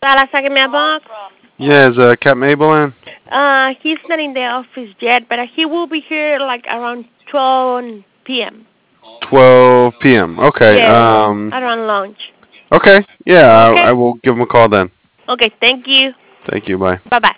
Salasa mailbox. Yeah, is Captain Mabel in? He's not in the office yet, but he will be here like around 12 p.m. 12 p.m. Okay. Yes, around lunch. Okay. Yeah, I Okay. will give him a call then. Okay, thank you. Thank you. Bye. Bye bye.